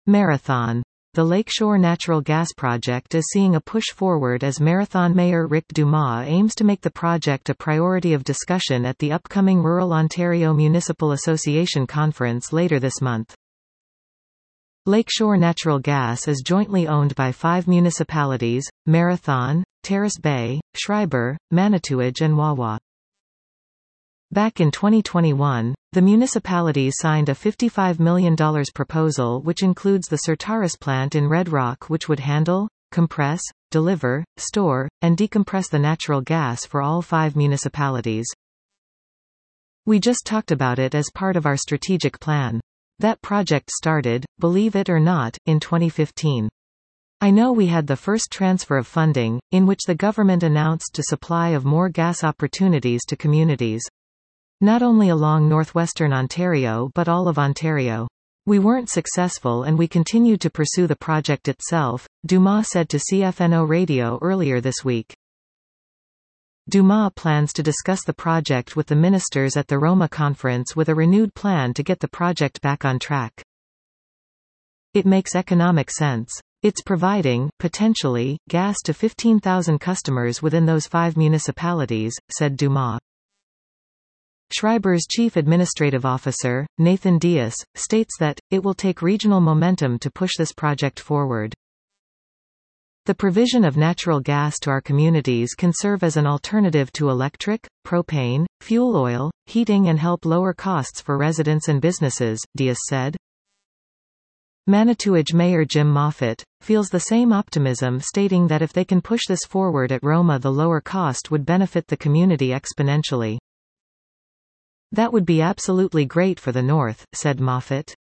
Marathon. The Lakeshore Natural Gas Project is seeing a push forward as Marathon Mayor Rick Dumas aims to make the project a priority of discussion at the upcoming Rural Ontario Municipal Association conference later this month. Lakeshore Natural Gas is jointly owned by 5 municipalities: Marathon, Terrace Bay, Schreiber, Manitouwadge and Wawa. Back in 2021, the municipalities signed a $55 million proposal which includes the Certarus plant in Red Rock, which would handle, compress, deliver, store, and decompress the natural gas for all 5 municipalities. We just talked about it as part of our strategic plan. That project started, believe it or not, in 2015. I know we had the first transfer of funding, in which the government announced a supply of more gas opportunities to communities. Not only along northwestern Ontario but all of Ontario. We weren't successful and we continued to pursue the project itself, Dumas said to CFNO Radio earlier this week. Dumas plans to discuss the project with the ministers at the Roma conference with a renewed plan to get the project back on track. It makes economic sense. It's providing, potentially, gas to 15,000 customers within those 5 municipalities, said Dumas. Schreiber's chief administrative officer, Nathan Dias, states that, it will take regional momentum to push this project forward. The provision of natural gas to our communities can serve as an alternative to electric, propane, fuel oil, heating and help lower costs for residents and businesses, Dias said. Manitouwadge Mayor Jim Moffat feels the same optimism, stating that if they can push this forward at Roma, the lower cost would benefit the community exponentially. That would be absolutely great for the North, said Moffat.